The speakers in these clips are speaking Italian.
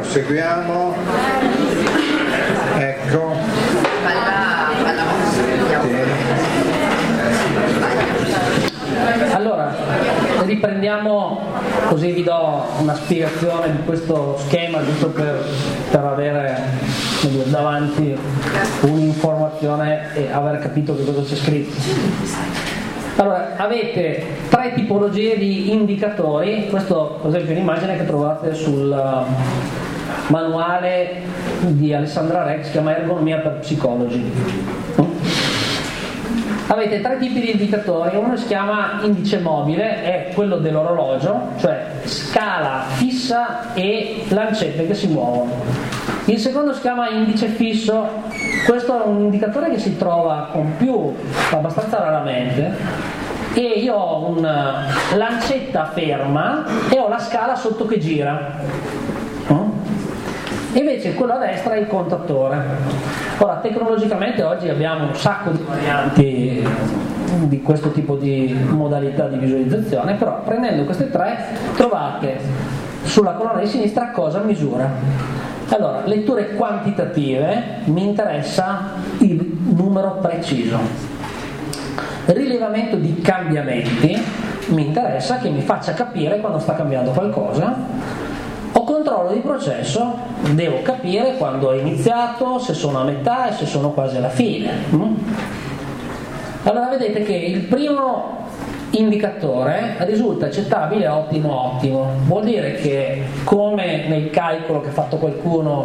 proseguiamo. Ecco. Allora, riprendiamo, così vi do una spiegazione di questo schema, giusto per avere davanti un'informazione e aver capito che cosa c'è scritto. Allora, avete tre tipologie di indicatori. Questo, per esempio, è un'immagine che trovate sul manuale di Alessandra Rex, si chiama Ergonomia per Psicologi. Avete tre tipi di indicatori. Uno si chiama indice mobile, è quello dell'orologio, cioè scala fissa e lancette che si muovono. Il secondo si chiama indice fisso. Questo è un indicatore che si trova abbastanza raramente, e io ho una lancetta ferma e ho la scala sotto che gira. Invece quello a destra è il contatore. Ora, tecnologicamente oggi abbiamo un sacco di varianti di questo tipo di modalità di visualizzazione, però prendendo queste tre trovate sulla colonna di sinistra cosa misura. Allora, letture quantitative, mi interessa il numero preciso. Rilevamento di cambiamenti, mi interessa che mi faccia capire quando sta cambiando qualcosa. O controllo di processo, devo capire quando ho iniziato, se sono a metà e se sono quasi alla fine. Allora vedete che il primo indicatore risulta accettabile, ottimo. Vuol dire che, come nel calcolo che ha fatto qualcuno,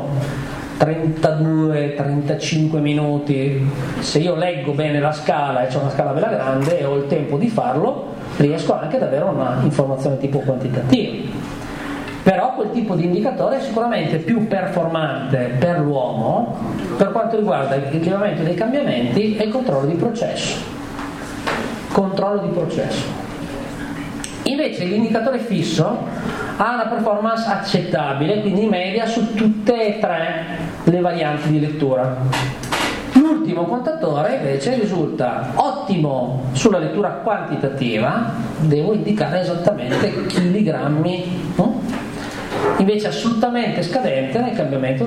32-35 minuti, se io leggo bene la scala e c'è una scala bella grande e ho il tempo di farlo, riesco anche ad avere una informazione tipo quantitativa. Però quel tipo di indicatore è sicuramente più performante per l'uomo per quanto riguarda il rilevamento dei cambiamenti e il controllo di processo. Invece l'indicatore fisso ha una performance accettabile, quindi media su tutte e tre le varianti di lettura. L'ultimo contatore invece risulta ottimo sulla lettura quantitativa, devo indicare esattamente chilogrammi, invece assolutamente scadente nel cambiamento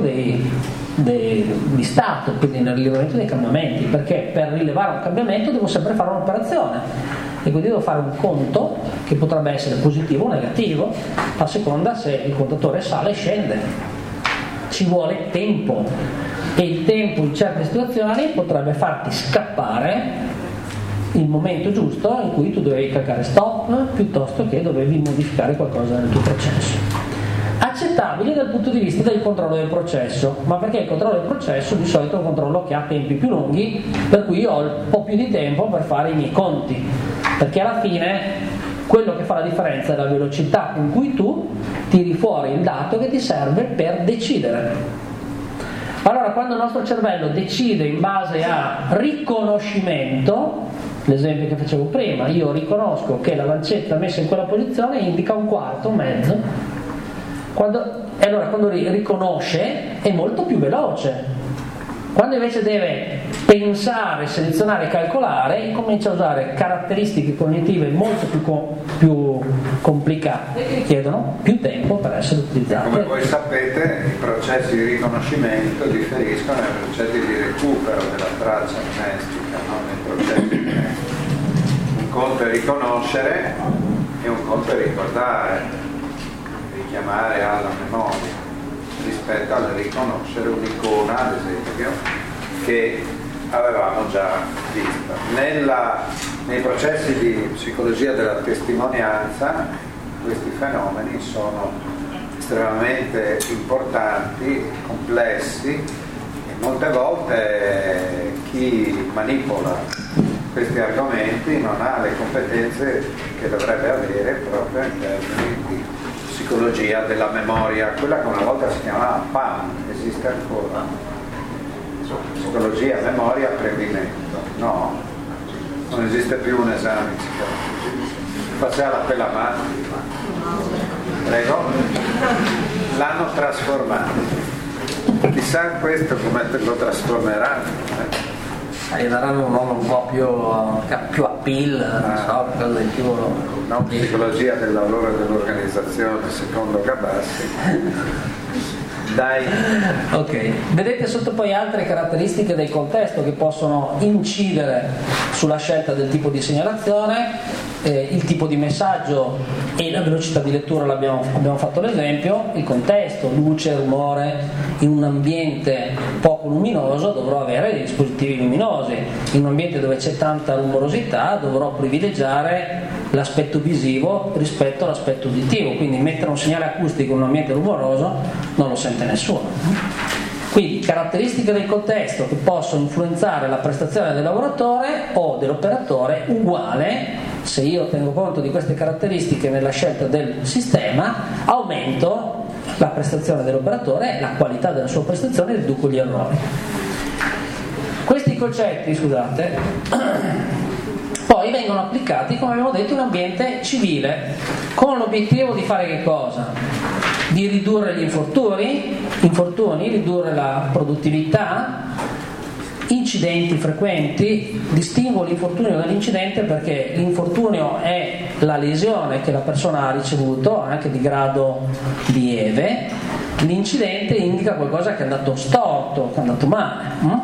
di stato, quindi nel rilevamento dei cambiamenti, perché per rilevare un cambiamento devo sempre fare un'operazione e quindi devo fare un conto che potrebbe essere positivo o negativo a seconda se il contatore sale e scende. Ci vuole tempo, e il tempo in certe situazioni potrebbe farti scappare il momento giusto in cui tu dovevi cliccare stop piuttosto che dovevi modificare qualcosa nel tuo processo. Accettabili dal punto di vista del controllo del processo, ma perché il controllo del processo di solito è un controllo che ha tempi più lunghi, per cui io ho un po' più di tempo per fare i miei conti, perché alla fine quello che fa la differenza è la velocità con cui tu tiri fuori il dato che ti serve per decidere. Allora, quando il nostro cervello decide in base a riconoscimento, l'esempio che facevo prima, io riconosco che la lancetta messa in quella posizione indica un quarto, un mezzo. Allora quando riconosce è molto più veloce. Quando invece deve pensare, selezionare e calcolare, comincia a usare caratteristiche cognitive molto più complicate che chiedono più tempo per essere utilizzate. Come voi sapete, i processi di riconoscimento differiscono dai processi di recupero della traccia amnestica, nei processi. Un conto è riconoscere e un conto è ricordare, chiamare alla memoria, rispetto al riconoscere un'icona, ad esempio, che avevamo già visto. Nei processi di psicologia della testimonianza questi fenomeni sono estremamente importanti, complessi, e molte volte chi manipola questi argomenti non ha le competenze che dovrebbe avere proprio in termini di psicologia della memoria, quella che una volta si chiamava PAM, esiste ancora, psicologia, memoria, apprendimento. No, non esiste più un esame psicologico. Faceva la pella mano. Prego? L'hanno trasformato. Chissà questo come lo trasformeranno. Gli daranno un nome un po' più appeal, non so, qualcosa di più. No, psicologia del lavoro e dell'organizzazione, secondo Gabassi. Ok, vedete sotto poi altre caratteristiche del contesto che possono incidere sulla scelta del tipo di segnalazione. Il tipo di messaggio e la velocità di lettura abbiamo fatto l'esempio. Il contesto, luce, rumore. In un ambiente poco luminoso dovrò avere dei dispositivi luminosi, in un ambiente dove c'è tanta rumorosità dovrò privilegiare l'aspetto visivo rispetto all'aspetto uditivo, quindi mettere un segnale acustico in un ambiente rumoroso non lo sente nessuno. Quindi caratteristiche del contesto che possono influenzare la prestazione del lavoratore o dell'operatore uguale. Se io tengo conto di queste caratteristiche nella scelta del sistema, aumento la prestazione dell'operatore e la qualità della sua prestazione e riduco gli errori. Questi concetti, scusate, poi vengono applicati, come abbiamo detto, in un ambiente civile, con l'obiettivo di fare che cosa? Di ridurre gli infortuni, ridurre la produttività, incidenti frequenti. Distingo l'infortunio dall'incidente perché l'infortunio è la lesione che la persona ha ricevuto, anche di grado lieve. L'incidente indica qualcosa che è andato storto, che è andato male.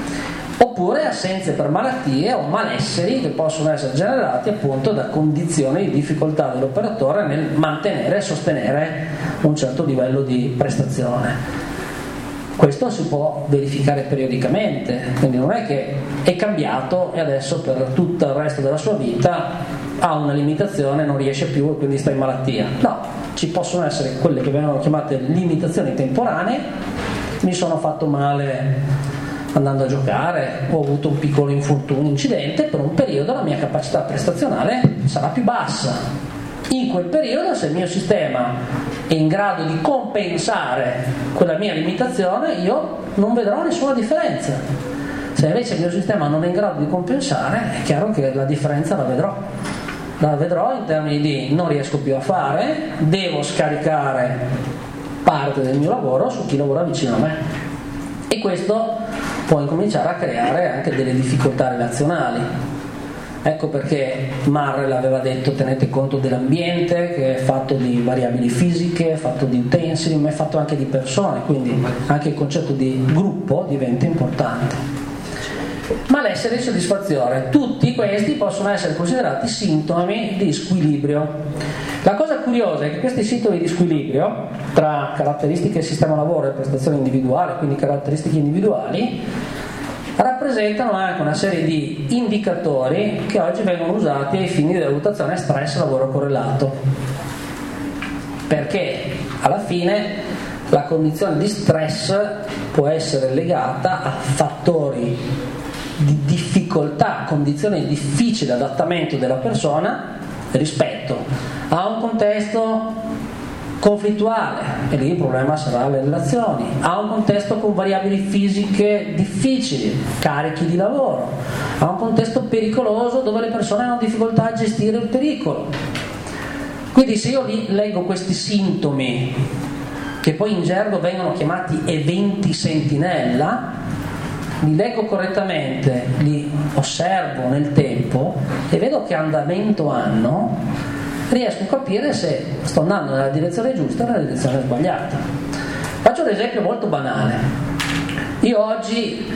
Oppure assenze per malattie o malesseri che possono essere generati appunto da condizioni di difficoltà dell'operatore nel mantenere e sostenere un certo livello di prestazione. Questo si può verificare periodicamente, quindi non è che è cambiato e adesso per tutto il resto della sua vita ha una limitazione, non riesce più e quindi sta in malattia. No, ci possono essere quelle che vengono chiamate limitazioni temporanee. Mi sono fatto male andando a giocare, ho avuto un piccolo infortunio, un incidente, per un periodo la mia capacità prestazionale sarà più bassa. In quel periodo, se il mio sistema è in grado di compensare quella mia limitazione, io non vedrò nessuna differenza. Se invece il mio sistema non è in grado di compensare, è chiaro che la differenza la vedrò. La vedrò in termini di non riesco più a fare, devo scaricare parte del mio lavoro su chi lavora vicino a me. E questo può incominciare a creare anche delle difficoltà relazionali. Ecco perché Marrel aveva detto: tenete conto dell'ambiente che è fatto di variabili fisiche, è fatto di utensili, ma è fatto anche di persone, quindi anche il concetto di gruppo diventa importante. Malessere e insoddisfazione, tutti questi possono essere considerati sintomi di squilibrio. La cosa curiosa è che questi sintomi di squilibrio tra caratteristiche del sistema lavoro e prestazione individuale, quindi caratteristiche individuali, rappresentano anche una serie di indicatori che oggi vengono usati ai fini della valutazione stress lavoro correlato, perché alla fine la condizione di stress può essere legata a fattori di difficoltà, condizioni di difficile adattamento della persona rispetto a un contesto conflittuale, e lì il problema sarà le relazioni, a un contesto con variabili fisiche difficili, carichi di lavoro, a un contesto pericoloso dove le persone hanno difficoltà a gestire il pericolo. Quindi se io leggo questi sintomi, che poi in gergo vengono chiamati eventi sentinella, li leggo correttamente, li osservo nel tempo e vedo che andamento hanno, riesco a capire se sto andando nella direzione giusta o nella direzione sbagliata. Faccio un esempio molto banale. Io oggi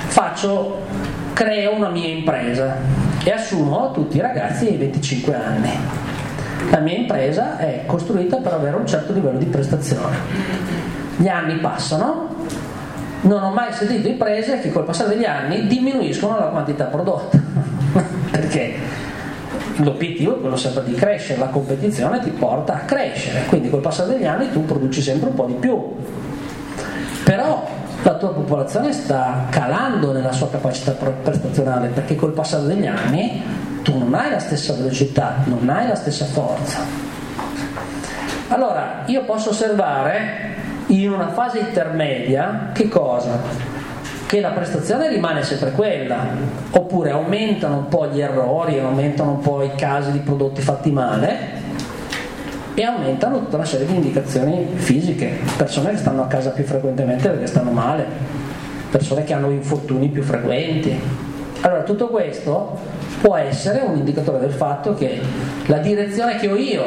creo una mia impresa e assumo tutti i ragazzi di 25 anni. La mia impresa è costruita per avere un certo livello di prestazione. Gli anni passano, non ho mai sentito imprese che col passare degli anni diminuiscono la quantità prodotta perché l'obiettivo è quello sempre di crescere, la competizione ti porta a crescere, quindi col passare degli anni tu produci sempre un po' di più, però la tua popolazione sta calando nella sua capacità prestazionale, perché col passare degli anni tu non hai la stessa velocità, non hai la stessa forza. Allora io posso osservare in una fase intermedia che cosa? Che la prestazione rimane sempre quella, oppure aumentano un po' gli errori, aumentano un po' i casi di prodotti fatti male e aumentano tutta una serie di indicazioni fisiche, persone che stanno a casa più frequentemente perché stanno male, persone che hanno infortuni più frequenti. Allora tutto questo può essere un indicatore del fatto che la direzione che ho io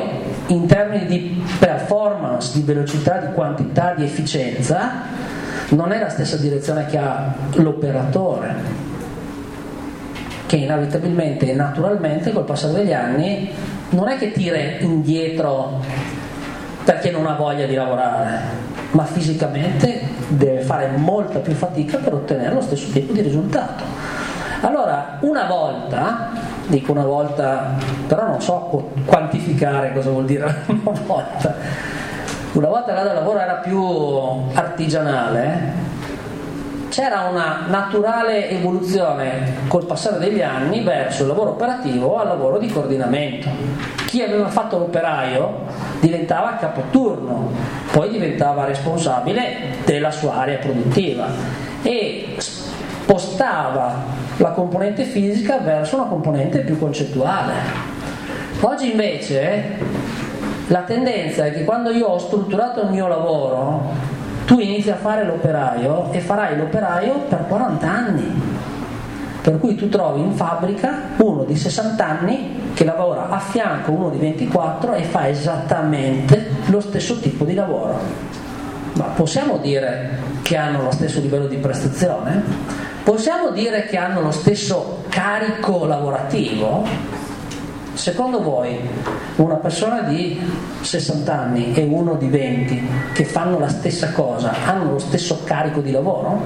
in termini di performance, di velocità, di quantità, di efficienza, non è la stessa direzione che ha l'operatore, che inevitabilmente e naturalmente col passare degli anni non è che tira indietro perché non ha voglia di lavorare, ma fisicamente deve fare molta più fatica per ottenere lo stesso tipo di risultato. Allora, una volta, dico una volta, però non so quantificare cosa vuol dire una volta che il lavoro era più artigianale, c'era una naturale evoluzione col passare degli anni verso il lavoro operativo al lavoro di coordinamento. Chi aveva fatto l'operaio diventava capoturno, poi diventava responsabile della sua area produttiva e spostava la componente fisica verso una componente più concettuale. Oggi invece la tendenza è che quando io ho strutturato il mio lavoro, tu inizi a fare l'operaio e farai l'operaio per 40 anni, per cui tu trovi in fabbrica uno di 60 anni che lavora a fianco uno di 24 e fa esattamente lo stesso tipo di lavoro. Ma possiamo dire che hanno lo stesso livello di prestazione? Possiamo dire che hanno lo stesso carico lavorativo? Secondo voi una persona di 60 anni e uno di 20 che fanno la stessa cosa hanno lo stesso carico di lavoro?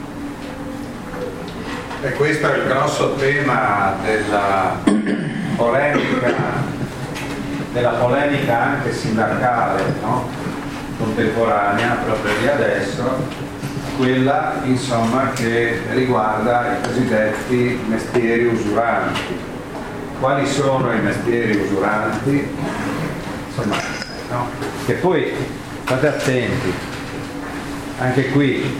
E questo è il grosso tema della polemica anche sindacale, no? Contemporanea, proprio di adesso, quella insomma che riguarda i cosiddetti mestieri usuranti. Quali sono i mestieri usuranti? Insomma, no? Che poi state attenti, anche qui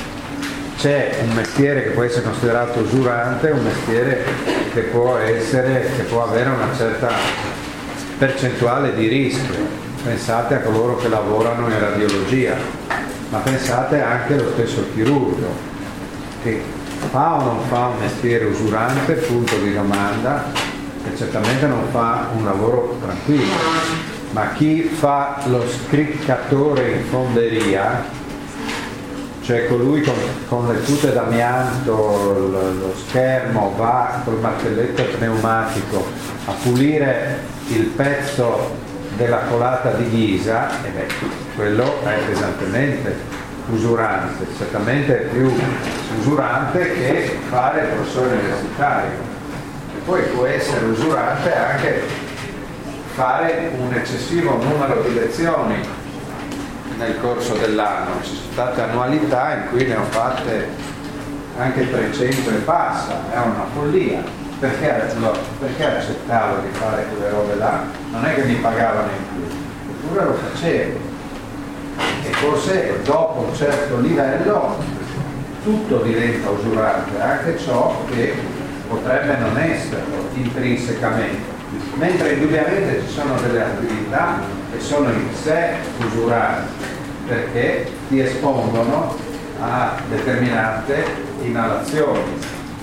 c'è un mestiere che può essere considerato usurante, un mestiere che può avere una certa percentuale di rischio. Pensate a coloro che lavorano in radiologia, ma pensate anche allo stesso chirurgo, che fa o non fa un mestiere usurante, punto di domanda, che certamente non fa un lavoro tranquillo, ma chi fa lo scriccatore in fonderia, cioè colui con le tute d'amianto, lo schermo, va col martelletto pneumatico a pulire il pezzo della colata di ghisa, quello è pesantemente usurante, certamente più usurante che fare il professore universitario. Poi può essere usurante anche fare un eccessivo numero di lezioni nel corso dell'anno. Ci sono state annualità in cui ne ho fatte anche 300 e passa, è una follia. Perché accettavo di fare quelle robe là? Non è che mi pagavano in più, eppure lo facevo. E forse dopo un certo livello tutto diventa usurante, anche ciò che potrebbe non esserlo intrinsecamente, mentre indubbiamente ci sono delle attività che sono in sé usuranti perché ti espongono a determinate inalazioni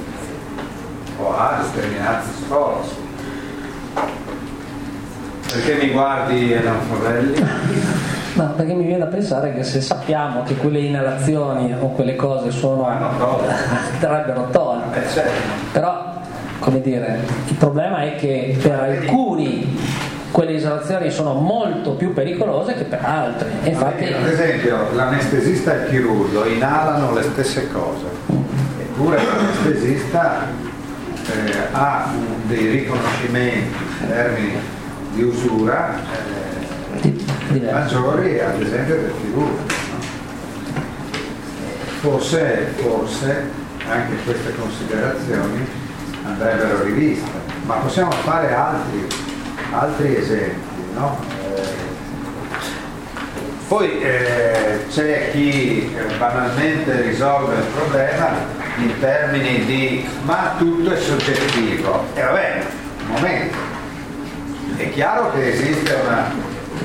o a determinati sforzi. Perché mi guardi e non Forelli? No, perché mi viene da pensare che se sappiamo che quelle inalazioni o quelle cose andrebbero tolte. Certo. Però, come dire, il problema è che per alcuni quelle esalazioni sono molto più pericolose che per altri. Infatti, ad esempio, l'anestesista e il chirurgo inalano le stesse cose, eppure l'anestesista ha dei riconoscimenti in termini di usura maggiori, ad esempio, del chirurgo. Forse anche queste considerazioni andrebbero riviste, ma possiamo fare altri esempi, no? Poi c'è chi banalmente risolve il problema in termini di ma tutto è soggettivo, e vabbè, un momento, è chiaro che esiste una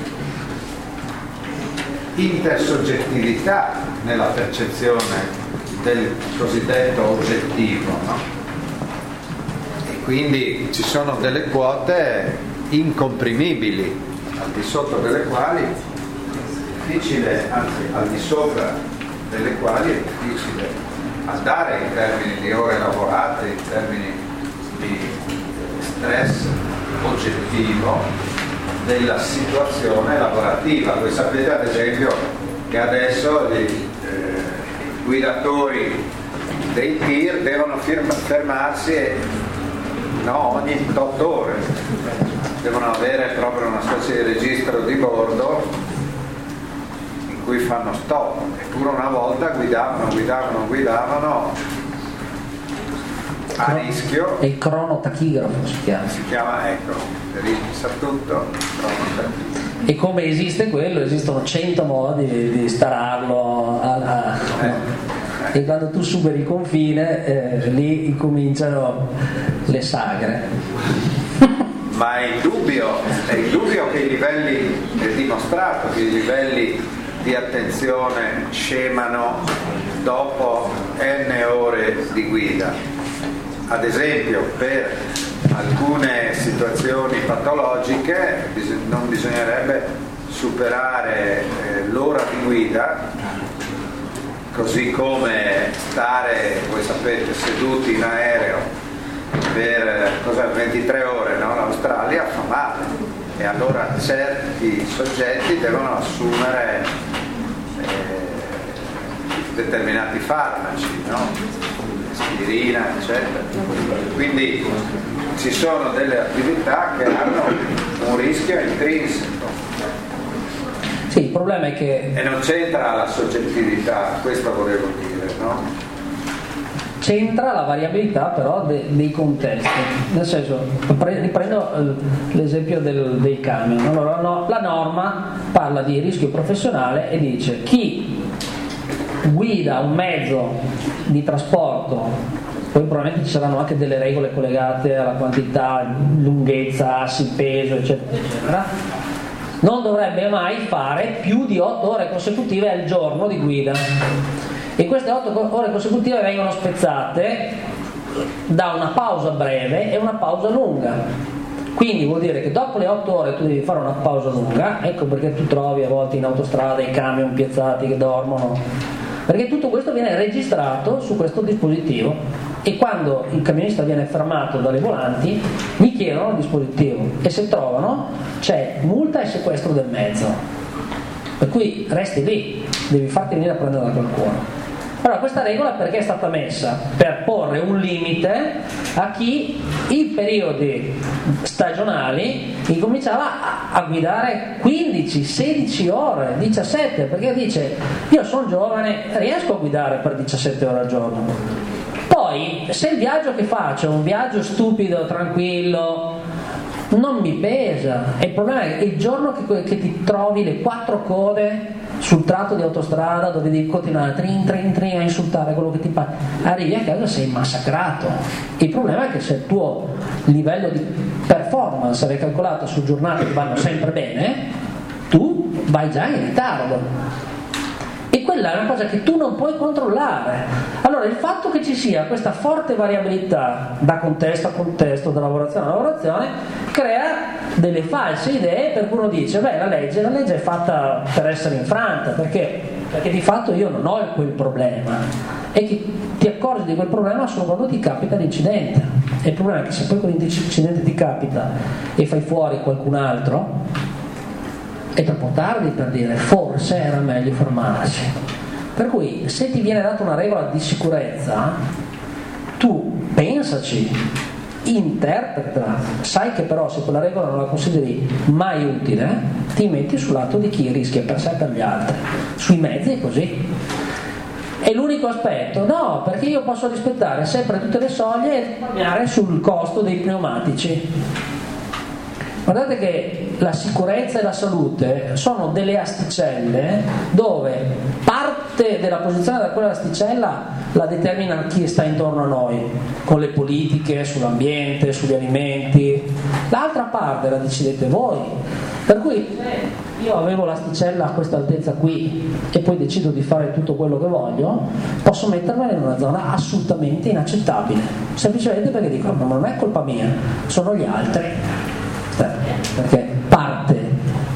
intersoggettività nella percezione del cosiddetto oggettivo, no? E quindi ci sono delle quote incomprimibili al di sotto delle quali è difficile, anzi al di sopra delle quali è difficile andare in termini di ore lavorate, in termini di stress oggettivo della situazione lavorativa. Voi sapete ad esempio che adesso i guidatori dei tir devono fermarsi ogni 8 ore, devono avere proprio una specie di registro di bordo in cui fanno stop, eppure una volta guidavano a rischio. È il cronotachigrafo si chiama. Ecco, sa tutto, cronotachigrafo. E come esiste quello, esistono 100 modi di stararlo e quando tu superi il confine lì incominciano le sagre. Ma è indubbio che i livelli, è dimostrato che i livelli di attenzione scemano dopo n ore di guida. Ad esempio, per alcune situazioni patologiche non bisognerebbe superare l'ora di guida, così come stare, voi sapete, seduti in aereo per 23 ore, no? L'Australia fa male, e allora certi soggetti devono assumere determinati farmaci, no? Aspirina, eccetera. Quindi ci sono delle attività che hanno un rischio intrinseco. Sì, il problema è che... E non c'entra la soggettività, questo volevo dire, no? C'entra la variabilità però dei contesti. Nel senso, riprendo l'esempio dei camion. Allora, la norma parla di rischio professionale e dice: chi guida un mezzo di trasporto, poi probabilmente ci saranno anche delle regole collegate alla quantità, lunghezza, assi, peso, eccetera, eccetera, non dovrebbe mai fare più di 8 ore consecutive al giorno di guida, e queste 8 ore consecutive vengono spezzate da una pausa breve e una pausa lunga. Quindi vuol dire che dopo le 8 ore tu devi fare una pausa lunga. Ecco perché tu trovi a volte in autostrada i camion piazzati che dormono, perché tutto questo viene registrato su questo dispositivo, e quando il camionista viene fermato dalle volanti gli chiedono il dispositivo, e se trovano c'è multa e sequestro del mezzo, per cui resti lì, devi farti venire a prendere da qualcuno. Allora, questa regola perché è stata messa? Per porre un limite a chi in periodi stagionali incominciava a guidare 15, 16 ore, 17, perché dice: io sono giovane, riesco a guidare per 17 ore al giorno. Poi, se il viaggio che faccio è un viaggio stupido, tranquillo, non mi pesa. E il problema è che il giorno che ti trovi le 4 code sul tratto di autostrada dove devi continuare a insultare quello che ti pare, arrivi a casa sei massacrato. Il problema è che se il tuo livello di performance è calcolato su giornate che vanno sempre bene, tu vai già in ritardo, e quella è una cosa che tu non puoi controllare. Allora il fatto che ci sia questa forte variabilità da contesto a contesto, da lavorazione a lavorazione, crea delle false idee, per cui uno dice: beh, la legge è fatta per essere infranta, perché di fatto io non ho quel problema, e che ti accorgi di quel problema solo quando ti capita l'incidente. E il problema è che se poi quell'incidente ti capita e fai fuori qualcun altro, è troppo tardi per dire forse era meglio fermarsi. Per cui se ti viene data una regola di sicurezza, tu pensaci, interpreta, sai che però se quella regola non la consideri mai utile, ti metti sul lato di chi rischia per sé e per gli altri. Sui mezzi è così. È l'unico aspetto? No, perché io posso rispettare sempre tutte le soglie e risparmiare sul costo dei pneumatici. Guardate che la sicurezza e la salute sono delle asticelle dove parte della posizione da quella asticella la determina chi sta intorno a noi, con le politiche sull'ambiente, sugli alimenti. L'altra parte la decidete voi. Per cui se io avevo l'asticella a questa altezza qui e poi decido di fare tutto quello che voglio, posso mettermela in una zona assolutamente inaccettabile, semplicemente perché dico: ma non è colpa mia, sono gli altri. Perché parte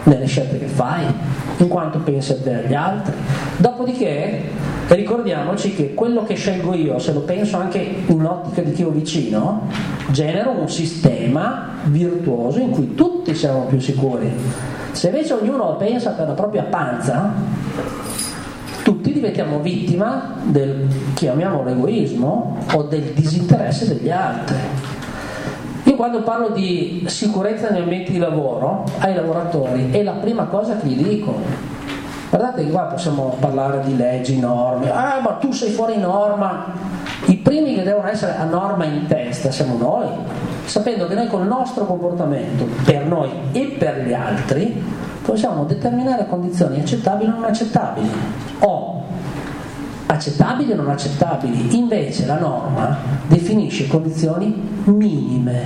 nelle scelte che fai, in quanto pensi a te e agli altri. Dopodiché ricordiamoci che quello che scelgo io, se lo penso anche in ottica di chi ho vicino, genero un sistema virtuoso in cui tutti siamo più sicuri. Se invece ognuno pensa per la propria panza, tutti diventiamo vittima del, chiamiamolo egoismo, o del disinteresse degli altri. Io quando parlo di sicurezza negli ambienti di lavoro ai lavoratori è la prima cosa che gli dico. Guardate che qua possiamo parlare di leggi, norme, ma tu sei fuori norma. I primi che devono essere a norma in testa siamo noi, sapendo che noi col nostro comportamento, per noi e per gli altri, possiamo determinare condizioni accettabili o non accettabili, o accettabili o non accettabili. Invece la norma definisce condizioni minime.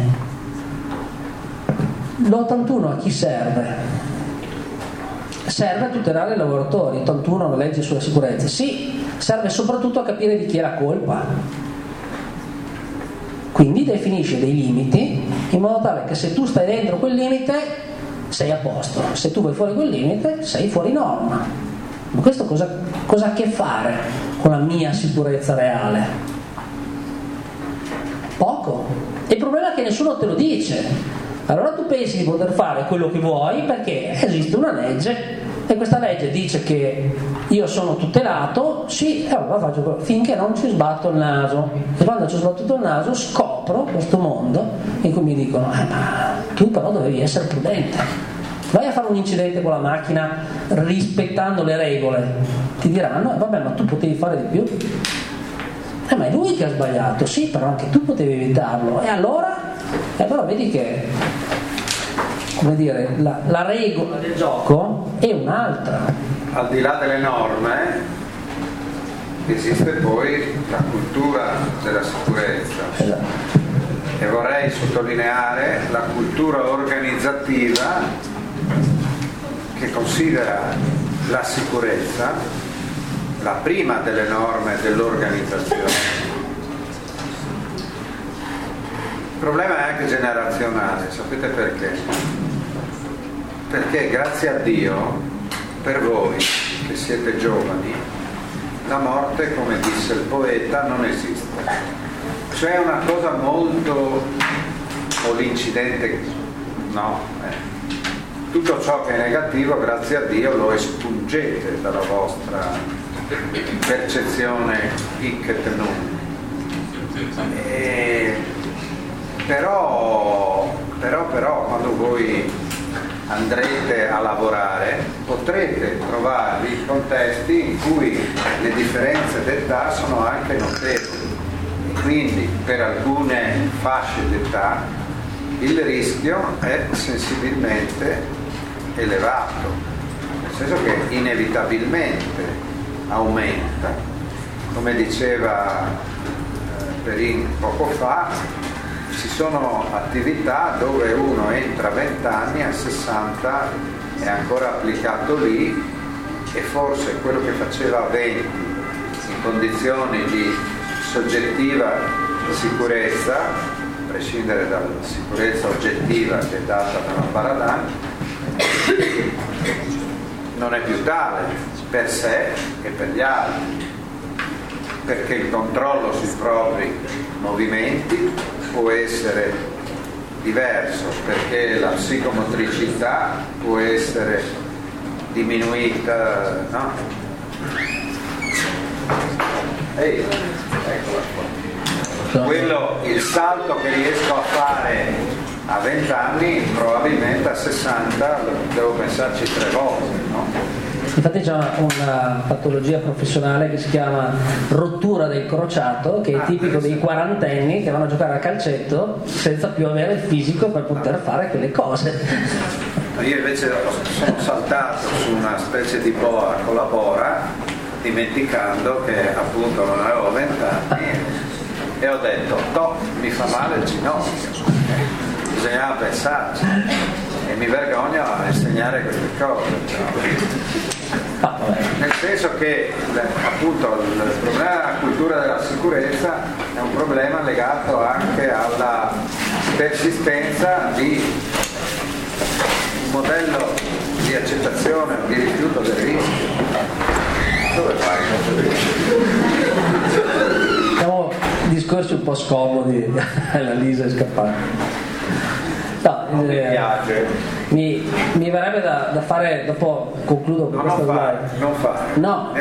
L'81 a chi serve? Serve a tutelare i lavoratori. 81 la legge sulla sicurezza, sì, serve soprattutto a capire di chi è la colpa, quindi definisce dei limiti in modo tale che se tu stai dentro quel limite sei a posto, se tu vai fuori quel limite sei fuori norma. Ma questo cosa ha a che fare con la mia sicurezza reale? Poco. E il problema è che nessuno te lo dice. Allora tu pensi di poter fare quello che vuoi perché esiste una legge e questa legge dice che io sono tutelato, sì, e allora faccio quello, finché non ci sbatto il naso. E quando ci ho sbattuto il naso scopro questo mondo in cui mi dicono ma tu però dovevi essere prudente, vai a fare un incidente con la macchina rispettando le regole, ti diranno vabbè, ma tu potevi fare di più. Ma è lui che ha sbagliato, sì, però anche tu potevi evitarlo. E allora vedi che, come dire, la regola del gioco è un'altra. Al di là delle norme esiste poi la cultura della sicurezza. Esatto. E vorrei sottolineare la cultura organizzativa che considera la sicurezza la prima delle norme dell'organizzazione. Il problema è anche generazionale, sapete perché? Perché grazie a Dio, per voi che siete giovani, la morte, come disse il poeta, non esiste. C'è una cosa molto, o l'incidente, no? Tutto ciò che è negativo, grazie a Dio, lo espungete dalla vostra percezione hic et nunc. Però quando voi andrete a lavorare potrete trovarvi contesti in cui le differenze d'età sono anche notevoli e quindi per alcune fasce d'età il rischio è sensibilmente elevato, nel senso che inevitabilmente aumenta. Come diceva Perin poco fa, ci sono attività dove uno entra a 20 anni, a 60 è ancora applicato lì e forse quello che faceva a 20 in condizioni di soggettiva sicurezza, a prescindere dalla sicurezza oggettiva che è data da Paradan, non è più tale per sé e per gli altri, perché il controllo sui propri movimenti può essere diverso, perché la psicomotricità può essere diminuita, no? Ehi, eccola qua. Quello, il salto che riesco a fare a 20 anni, probabilmente a 60 devo pensarci 3 volte, no? Infatti c'è una patologia professionale che si chiama rottura del crociato, che è tipico dei quarantenni che vanno a giocare a calcetto senza più avere il fisico per poter fare quelle cose. Io invece sono saltato su una specie di boa con la bora, dimenticando che appunto non avevo 20 anni e ho detto mi fa male il ginocchio, bisognava pensarci e mi vergogno a insegnare queste cose. Nel senso che appunto il problema della cultura della sicurezza è un problema legato anche alla persistenza di un modello di di accettazione o di rifiuto del rischio. Dove fai questo rischio? Siamo discorsi un po' scomodi, la Lisa è scappata. No, Non mi piace. mi verrebbe da fare, dopo concludo con questo slide. Non fare. No,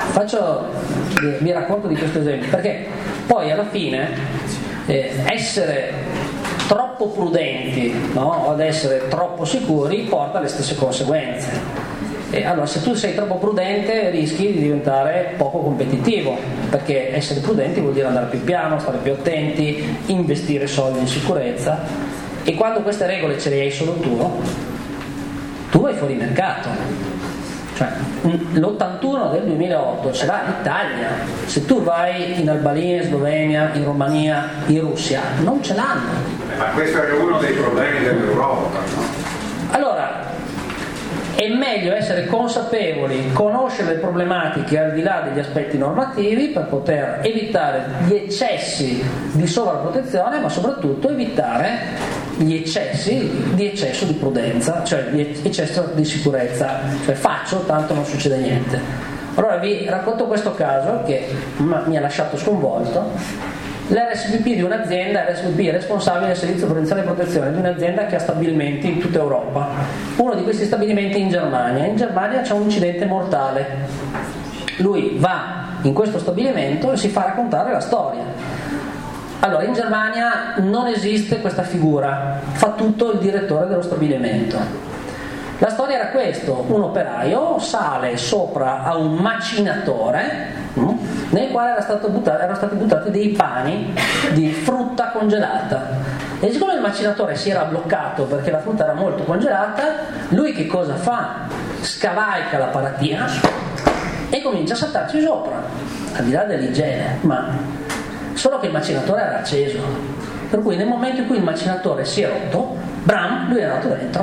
vi racconto di questo esempio, perché poi alla fine essere troppo prudenti, no? O ad essere troppo sicuri porta alle stesse conseguenze. E allora se tu sei troppo prudente rischi di diventare poco competitivo, perché essere prudenti vuol dire andare più piano, stare più attenti, investire soldi in sicurezza, e quando queste regole ce le hai solo tu vai fuori mercato. Cioè, l'81 del 2008 ce l'ha l'Italia, se tu vai in Albania, in Slovenia, in Romania, in Russia non ce l'hanno. Ma questo è uno dei problemi dell'Europa, no? Allora è meglio essere consapevoli, conoscere le problematiche al di là degli aspetti normativi per poter evitare gli eccessi di sovrapprotezione, ma soprattutto evitare gli eccessi di eccesso di prudenza, cioè gli eccesso di sicurezza, cioè faccio tanto non succede niente. Allora vi racconto questo caso che mi ha lasciato sconvolto. L'RSVP di un'azienda, RSVP è responsabile del servizio prudenziale e protezione di un'azienda che ha stabilimenti in tutta Europa. Uno di questi stabilimenti in Germania. In Germania c'è un incidente mortale. Lui va in questo stabilimento e si fa raccontare la storia. Allora, in Germania non esiste questa figura, fa tutto il direttore dello stabilimento. La storia era questo: un operaio sale sopra a un macinatore nel quale erano stati buttati dei pani di frutta congelata, e siccome il macinatore si era bloccato perché la frutta era molto congelata, lui che cosa fa? Scavalca la paratina e comincia a saltarci sopra, al di là dell'igiene, ma solo che il macinatore era acceso, per cui nel momento in cui il macinatore si è rotto, bram, lui è andato dentro,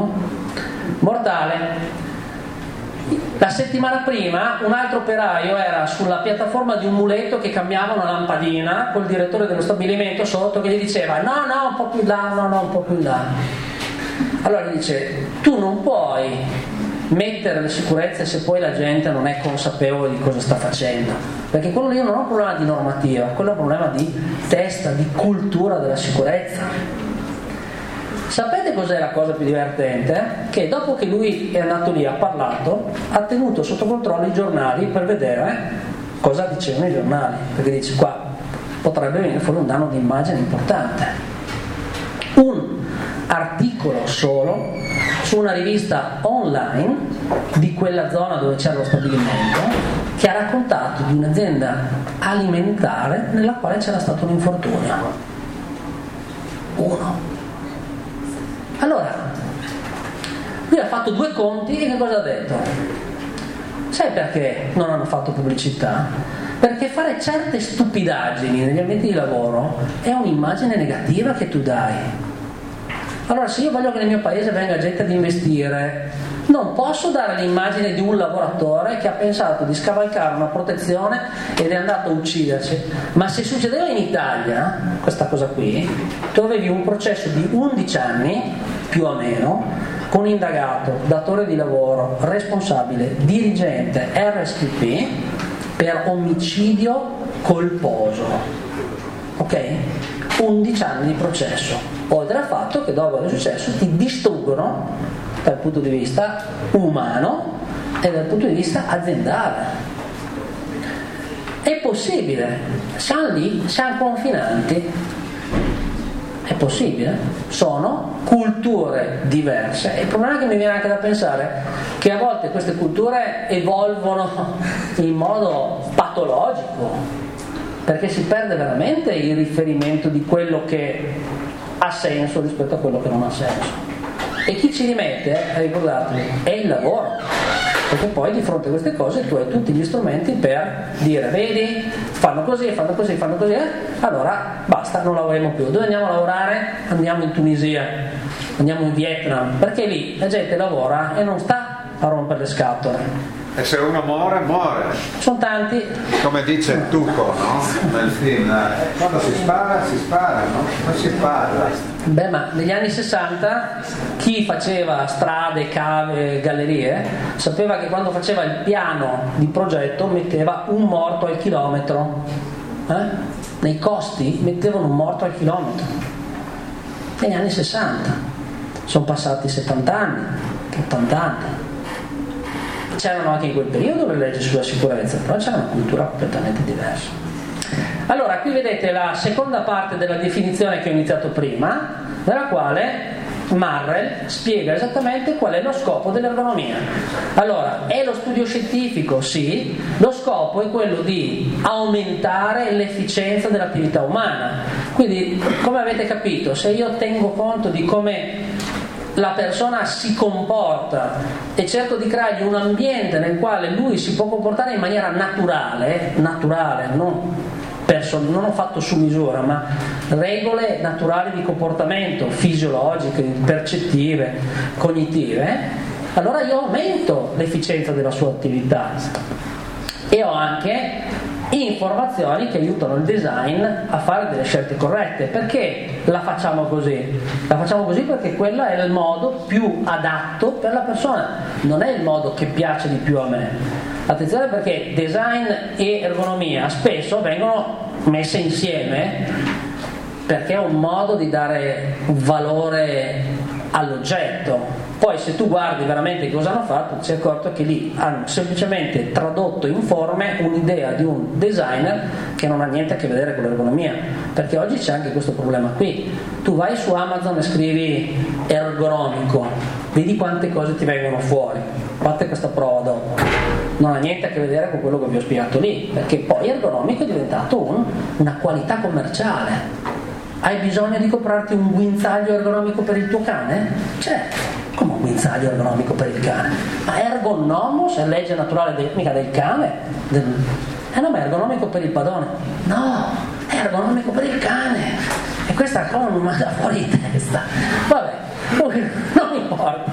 mortale. La settimana prima un altro operaio era sulla piattaforma di un muletto che cambiava una lampadina col direttore dello stabilimento sotto che gli diceva no un po' più là, no un po' più là. Allora gli dice: tu non puoi mettere le sicurezze se poi la gente non è consapevole di cosa sta facendo, perché quello lì non è un problema di normativa, quello è un problema di testa, di cultura della sicurezza. Sapete cos'è la cosa più divertente? Che dopo che lui è andato lì, ha parlato, ha tenuto sotto controllo i giornali per vedere cosa dicevano i giornali, perché dice: qua potrebbe venire fuori un danno di immagine importante. Un articolo solo su una rivista online di quella zona dove c'era lo stabilimento, che ha raccontato di un'azienda alimentare nella quale c'era stato un infortunio. Uno. Allora, lui ha fatto due conti e che cosa ha detto? Sai perché non hanno fatto pubblicità? Perché fare certe stupidaggini negli ambienti di lavoro è un'immagine negativa che tu dai. Allora, se io voglio che nel mio paese venga gente ad investire, non posso dare l'immagine di un lavoratore che ha pensato di scavalcare una protezione ed è andato a uccidersi. Ma se succedeva in Italia questa cosa qui, tu avevi un processo di 11 anni più o meno con indagato, datore di lavoro, responsabile, dirigente, RSVP per omicidio colposo. Ok? 11 anni di processo, oltre al fatto che dopo il successo ti distruggono dal punto di vista umano e dal punto di vista aziendale. È possibile, siamo lì, siamo confinanti, è possibile, sono culture diverse, e il problema è che mi viene anche da pensare che a volte queste culture evolvono in modo patologico, perché si perde veramente il riferimento di quello che ha senso rispetto a quello che non ha senso. E chi ci rimette, ricordatevi, è il lavoro, perché poi di fronte a queste cose tu hai tutti gli strumenti per dire: vedi, fanno così, allora basta, non lavoriamo più. Dove andiamo a lavorare? Andiamo in Tunisia, andiamo in Vietnam, perché lì la gente lavora e non sta a rompere le scatole. E se uno muore, muore. Sono tanti. Come dice il Tuco, no? Nel film, quando si spara, no? Non si parla. Beh, ma negli anni 60 chi faceva strade, cave, gallerie sapeva che quando faceva il piano di progetto metteva un morto al chilometro. Nei costi mettevano un morto al chilometro. Negli anni 60. Sono passati 70 anni, 80 anni. C'erano anche in quel periodo le leggi sulla sicurezza, però c'era una cultura completamente diversa. Allora, qui vedete la seconda parte della definizione che ho iniziato prima, nella quale Marrel spiega esattamente qual è lo scopo dell'ergonomia. Allora, è lo studio scientifico? Sì, lo scopo è quello di aumentare l'efficienza dell'attività umana. Quindi, come avete capito, se io tengo conto di come la persona si comporta e cerco di creargli un ambiente nel quale lui si può comportare in maniera naturale, non ho fatto su misura, ma regole naturali di comportamento, fisiologiche, percettive, cognitive, allora io aumento l'efficienza della sua attività e ho anche informazioni che aiutano il design a fare delle scelte corrette. Perché la facciamo così? La facciamo così perché quello è il modo più adatto per la persona, non è il modo che piace di più a me. Attenzione, perché design e ergonomia spesso vengono messe insieme perché è un modo di dare valore all'oggetto. Poi se tu guardi veramente cosa hanno fatto, ti sei accorto che lì hanno semplicemente tradotto in forme un'idea di un designer che non ha niente a che vedere con l'ergonomia, perché oggi c'è anche questo problema qui. Tu vai su Amazon e scrivi ergonomico, vedi quante cose ti vengono fuori. Fate questa prova dopo, non ha niente a che vedere con quello che vi ho spiegato lì, perché poi ergonomico è diventato una qualità commerciale. Hai bisogno di comprarti un guinzaglio ergonomico per il tuo cane? Certo. Come un guinzaglio ergonomico per il cane? Ma ergonomos è legge naturale mica del cane? No, ma è ergonomico per il padrone. No, è ergonomico per il cane. E questa cosa mi manda fuori di testa. Vabbè, non importa.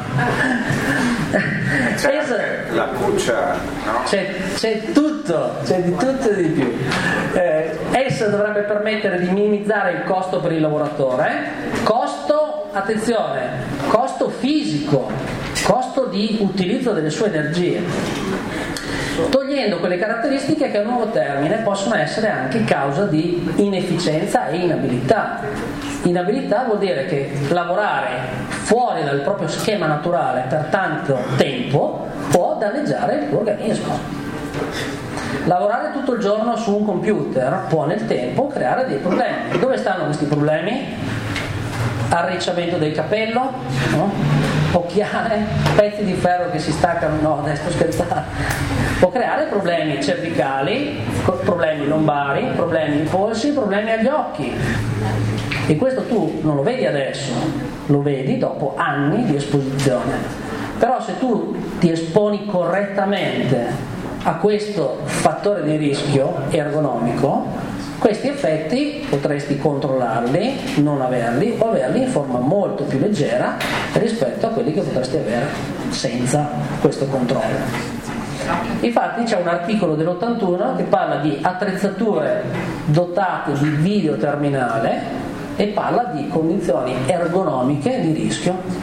C'è la cuccia, no? C'è tutto, c'è di tutto e di più. Essa dovrebbe permettere di minimizzare il costo per il lavoratore. Costo, attenzione, costo fisico, costo di utilizzo delle sue energie, togliendo quelle caratteristiche che a nuovo termine possono essere anche causa di inefficienza e inabilità. Inabilità vuol dire che lavorare fuori dal proprio schema naturale per tanto tempo può danneggiare il tuo organismo. Lavorare tutto il giorno su un computer può nel tempo creare dei problemi. Dove stanno questi problemi? Arricciamento del capello, no? Occhiale, pezzi di ferro che si staccano, no, adesso sto scherzando. Può creare problemi cervicali, problemi lombari, problemi ai polsi, problemi agli occhi. E questo tu non lo vedi adesso, lo vedi dopo anni di esposizione. Però se tu ti esponi correttamente a questo fattore di rischio ergonomico, questi effetti potresti controllarli, non averli o averli in forma molto più leggera rispetto a quelli che potresti avere senza questo controllo. Infatti c'è un articolo dell'81 che parla di attrezzature dotate di videoterminale e parla di condizioni ergonomiche di rischio.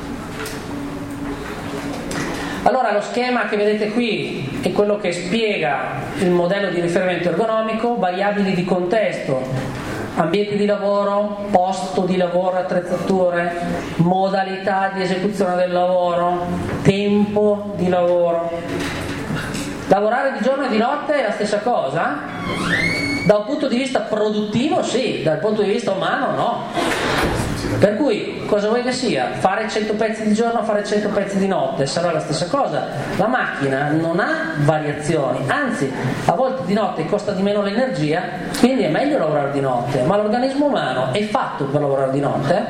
Allora lo schema che vedete qui è quello che spiega il modello di riferimento ergonomico: variabili di contesto, ambiente di lavoro, posto di lavoro, attrezzature, modalità di esecuzione del lavoro, tempo di lavoro. Lavorare di giorno e di notte è la stessa cosa? Da un punto di vista produttivo sì, dal punto di vista umano no. Per cui cosa vuoi che sia? Fare 100 pezzi di giorno, fare 100 pezzi di notte sarà la stessa cosa. La macchina non ha variazioni, anzi a volte di notte costa di meno l'energia, quindi è meglio lavorare di notte. Ma l'organismo umano è fatto per lavorare di notte?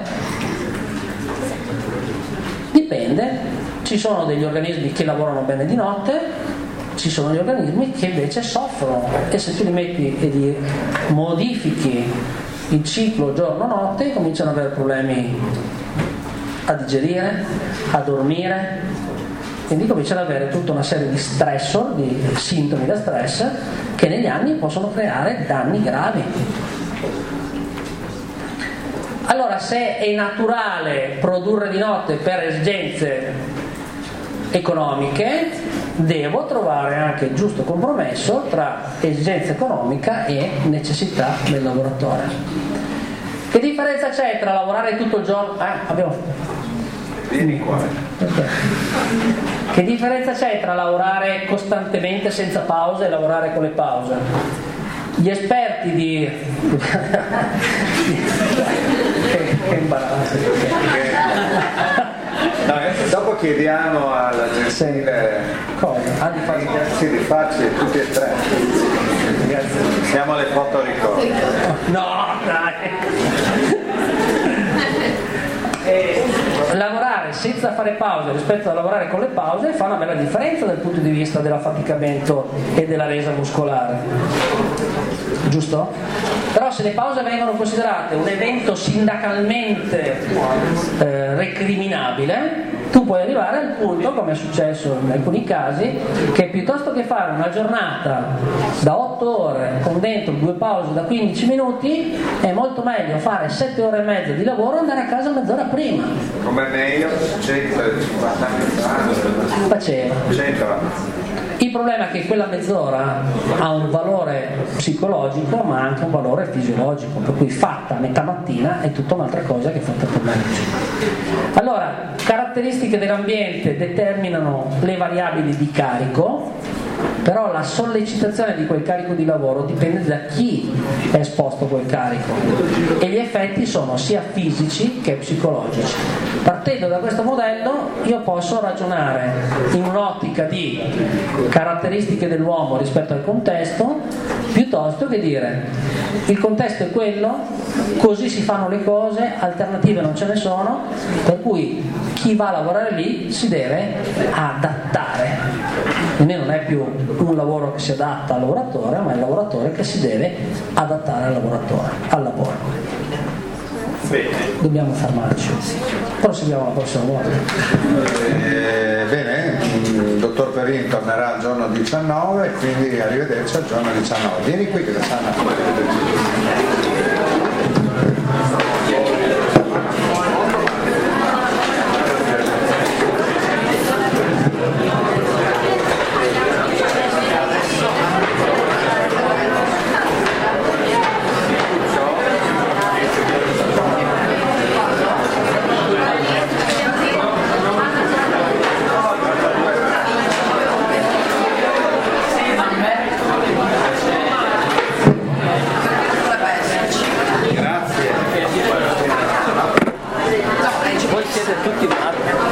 Dipende. Ci sono degli organismi che lavorano bene di notte, ci sono gli organismi che invece soffrono, e se tu li metti e li modifichi il ciclo giorno-notte cominciano ad avere problemi a digerire, a dormire quindi cominciano ad avere tutta una serie di stressor, di sintomi da stress che negli anni possono creare danni gravi. Allora, se è naturale produrre di notte per esigenze economiche, devo trovare anche il giusto compromesso tra esigenza economica e necessità del lavoratore. Che differenza c'è tra lavorare tutto il giorno? Vieni qua. Okay. Che differenza c'è tra lavorare costantemente senza pause e lavorare con le pause? Gli esperti di che imbarazzo. No, dopo chiediamo alla gentile di farci tutti e tre. Siamo alle foto ricordo. No, dai. Lavorare senza fare pause rispetto a lavorare con le pause fa una bella differenza dal punto di vista dell'affaticamento e della resa muscolare, giusto? Però se le pause vengono considerate un evento sindacalmente recriminabile, tu puoi arrivare al punto, come è successo in alcuni casi, che piuttosto che fare una giornata da 8 ore con dentro 2 pause da 15 minuti, è molto meglio fare 7 ore e mezza di lavoro e andare a casa mezz'ora prima. Come me io 150 anni fa faceva. 100. Il problema è che quella mezz'ora ha un valore psicologico ma anche un valore fisiologico, per cui fatta a metà mattina è tutta un'altra cosa che fatta per pomeriggio. Allora, caratteristiche dell'ambiente determinano le variabili di carico, però la sollecitazione di quel carico di lavoro dipende da chi è esposto a quel carico e gli effetti sono sia fisici che psicologici. Partendo da questo modello io posso ragionare in un'ottica di caratteristiche dell'uomo rispetto al contesto, piuttosto che dire il contesto è quello, così si fanno le cose, alternative non ce ne sono, per cui chi va a lavorare lì si deve adattare. Quindi non è più un lavoro che si adatta al lavoratore, ma è il lavoratore che si deve adattare al lavoratore, al lavoro. Bene. Dobbiamo fermarci. Proseguiamo la prossima volta. Bene, il dottor Perin tornerà al giorno 19, quindi arrivederci al giorno 19. Vieni qui che stanno. Voi siete tutti matti.